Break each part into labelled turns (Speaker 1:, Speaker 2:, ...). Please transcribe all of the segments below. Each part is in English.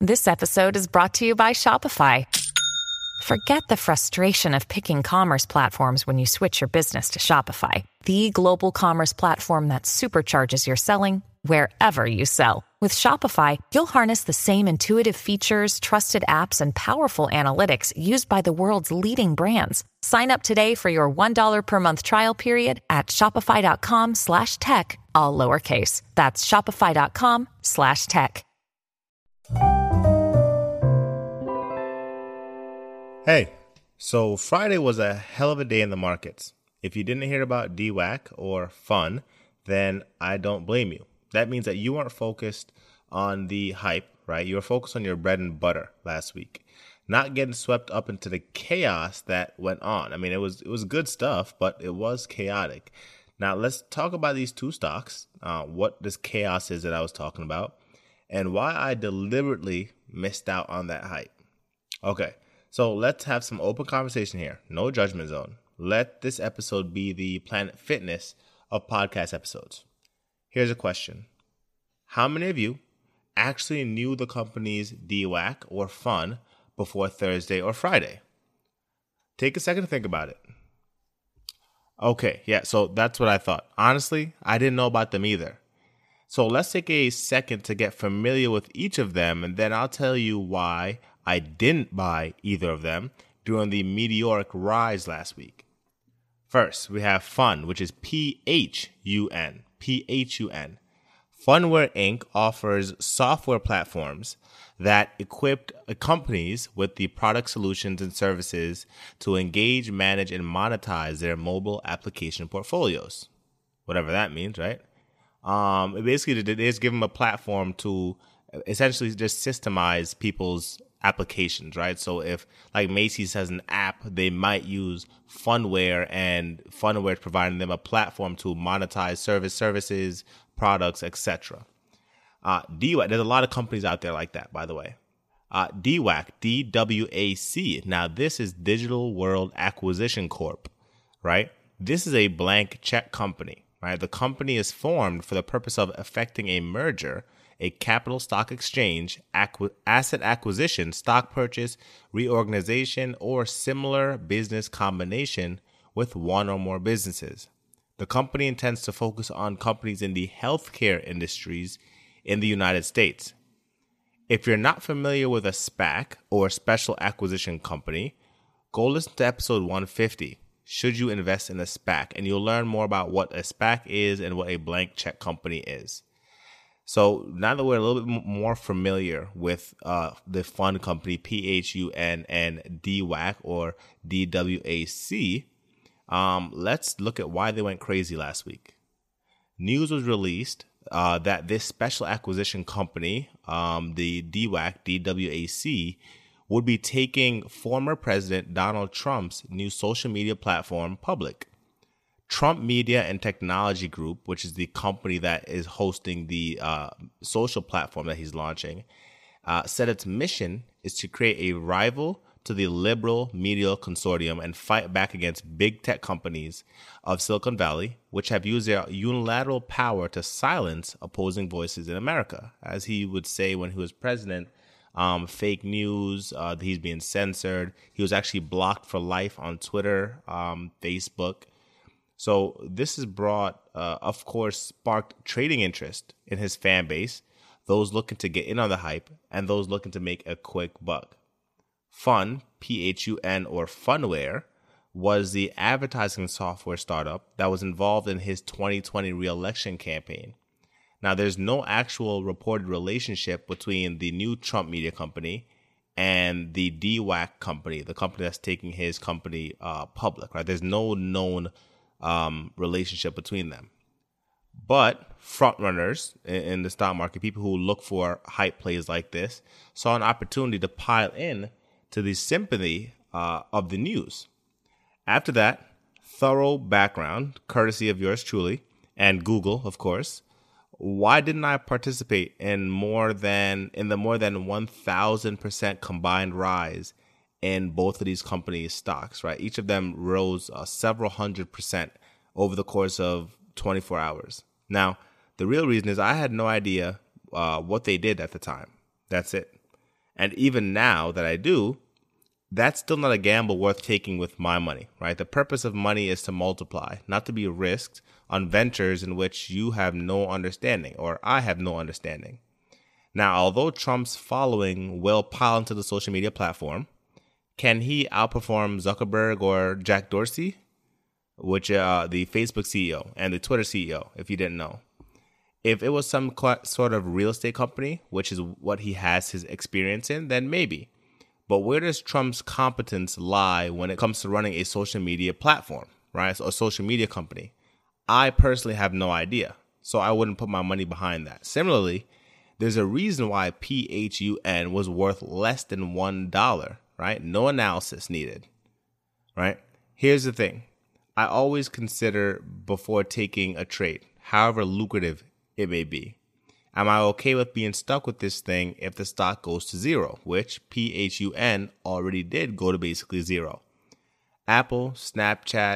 Speaker 1: This episode is brought to you by Shopify. Forget the frustration of picking commerce platforms when you switch your business to Shopify, the global commerce platform that supercharges your selling wherever you sell. With Shopify, you'll harness the same intuitive features, trusted apps, and powerful analytics used by the world's leading brands. Sign up today for your $1 per month trial period at shopify.com/tech, all lowercase. That's shopify.com/tech.
Speaker 2: Hey, so Friday was a hell of a day in the markets. If you didn't hear about DWAC or FUN, then I don't blame you. That means that you weren't focused on the hype, right? You were focused on your bread and butter last week, not getting swept up into the chaos that went on. I mean, it was good stuff, but it was chaotic. Now, let's talk about these two stocks, what this chaos is that I was talking about, and why I deliberately missed out on that hype. Okay. So let's have some open conversation here. No judgment zone. Let this episode be the Planet Fitness of podcast episodes. Here's a question. How many of you actually knew the company's DWAC or FUN before Thursday or Friday? Take a second to think about it. Okay, yeah, so that's what I thought. Honestly, I didn't know about them either. So let's take a second to get familiar with each of them, and then I'll tell you why I didn't buy either of them during the meteoric rise last week. First, we have FUN, which is PHUN. PHUN. Funware Inc. offers software platforms that equip companies with the product solutions and services to engage, manage, and monetize their mobile application portfolios. Whatever that means, right? It basically is give them a platform to essentially just systemize people's applications, right? So if like Macy's has an app, they might use Funware, and Funware is providing them a platform to monetize services, products, etc. DWAC, there's a lot of companies out there like that, by the way. DWAC, DWAC. Now this is Digital World Acquisition Corp, right? This is a blank check company, right? The company is formed for the purpose of effecting a merger, a capital stock exchange, asset acquisition, stock purchase, reorganization, or similar business combination with one or more businesses. The company intends to focus on companies in the healthcare industries in the United States. If you're not familiar with a SPAC or special acquisition company, go listen to episode 150. Should you invest in a SPAC? And you'll learn more about what a SPAC is and what a blank check company is. So now that we're a little bit more familiar with the FUN company, PHUN, and DWAC or DWAC, let's look at why they went crazy last week. News was released that this special acquisition company, the DWAC, DWAC, would be taking former President Donald Trump's new social media platform public. Trump Media and Technology Group, which is the company that is hosting the social platform that he's launching, said its mission is to create a rival to the liberal media consortium and fight back against big tech companies of Silicon Valley, which have used their unilateral power to silence opposing voices in America. As he would say when he was president, fake news, he's being censored. He was actually blocked for life on Twitter, Facebook. So this has brought, of course, sparked trading interest in his fan base, those looking to get in on the hype, and those looking to make a quick buck. FUN, PHUN, or Funware, was the advertising software startup that was involved in his 2020 re-election campaign. Now, there's no actual reported relationship between the new Trump media company and the DWAC company, the company that's taking his company public, right? There's no known relationship between them. But front runners in the stock market, people who look for hype plays like this, saw an opportunity to pile in to the sympathy of the news. After that, thorough background, courtesy of yours truly, and Google, of course. Why didn't I participate in the more than 1,000% combined rise in both of these companies' stocks, right? Each of them rose several 100% over the course of 24 hours. Now, the real reason is I had no idea what they did at the time. That's it. And even now that I do, that's still not a gamble worth taking with my money, right? The purpose of money is to multiply, not to be risked on ventures in which you have no understanding or I have no understanding. Now, although Trump's following will pile into the social media platform, can he outperform Zuckerberg or Jack Dorsey, which the Facebook CEO and the Twitter CEO, if you didn't know? If it was some sort of real estate company, which is what he has his experience in, then maybe. But where does Trump's competence lie when it comes to running a social media platform, right? So a social media company. I personally have no idea, so I wouldn't put my money behind that. Similarly, there's a reason why PHUN was worth less than $1, right? No analysis needed, right? Here's the thing. I always consider before taking a trade, however lucrative it may be. Am I okay with being stuck with this thing if the stock goes to zero, which PHUN already did go to basically zero? Apple, Snapchat,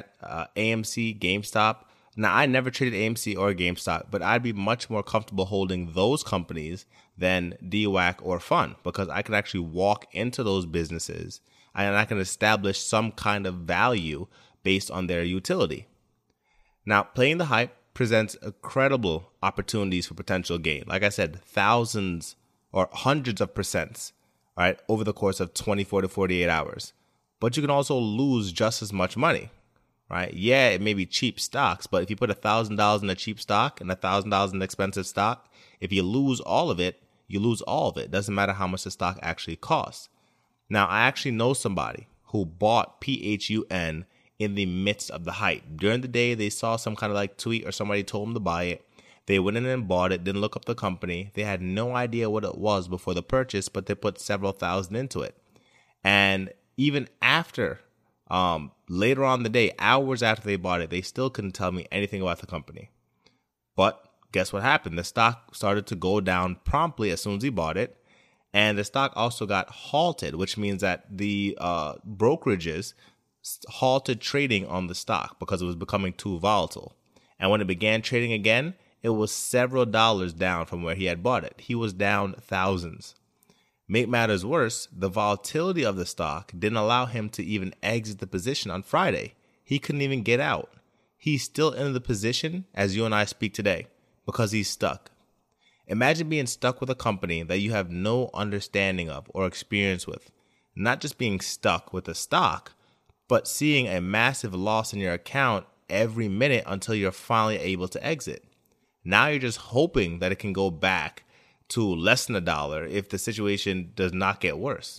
Speaker 2: AMC, GameStop. Now, I never traded AMC or GameStop, but I'd be much more comfortable holding those companies than DWAC or Fun because I can actually walk into those businesses and I can establish some kind of value based on their utility. Now, playing the hype presents incredible opportunities for potential gain. Like I said, thousands or hundreds of percents, right, over the course of 24 to 48 hours. But you can also lose just as much money, right? Yeah, it may be cheap stocks, but if you put $1,000 in a cheap stock and $1,000 in an expensive stock, if you lose all of it, you lose all of it. Doesn't matter how much the stock actually costs. Now, I actually know somebody who bought PHUN in the midst of the hype. During the day, they saw some kind of like tweet or somebody told them to buy it. They went in and bought it, didn't look up the company. They had no idea what it was before the purchase, but they put several thousand into it. And even after, later on in the day, hours after they bought it, they still couldn't tell me anything about the company. But guess what happened? The stock started to go down promptly as soon as he bought it. And the stock also got halted, which means that the brokerages halted trading on the stock because it was becoming too volatile. And when it began trading again, it was several dollars down from where he had bought it. He was down thousands. Make matters worse, the volatility of the stock didn't allow him to even exit the position on Friday. He couldn't even get out. He's still in the position as you and I speak today because he's stuck. Imagine being stuck with a company that you have no understanding of or experience with. Not just being stuck with the stock, but seeing a massive loss in your account every minute until you're finally able to exit. Now you're just hoping that it can go back to less than $1 if the situation does not get worse.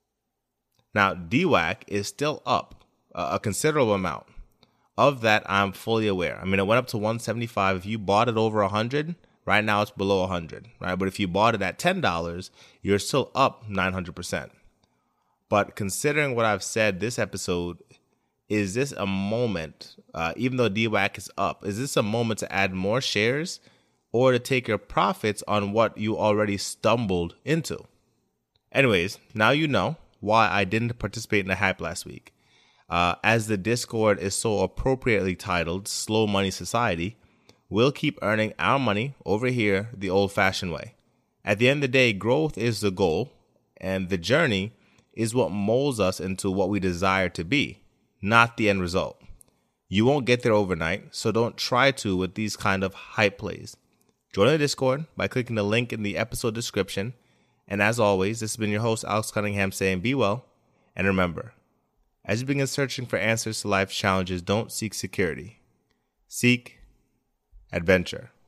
Speaker 2: Now, DWAC is still up a considerable amount. Of that, I'm fully aware. I mean, it went up to 175. If you bought it over 100, right now it's below 100, right? But if you bought it at $10, you're still up 900%. But considering what I've said this episode, is this a moment, even though DWAC is up, is this a moment to add more shares or to take your profits on what you already stumbled into? Anyways, now you know why I didn't participate in the hype last week. As the Discord is so appropriately titled Slow Money Society, we'll keep earning our money over here the old-fashioned way. At the end of the day, growth is the goal, and the journey is what molds us into what we desire to be, not the end result. You won't get there overnight, so don't try to with these kind of hype plays. Join the Discord by clicking the link in the episode description. And as always, this has been your host, Alex Cunningham, saying be well. And remember, as you begin searching for answers to life's challenges, don't seek security. Seek adventure.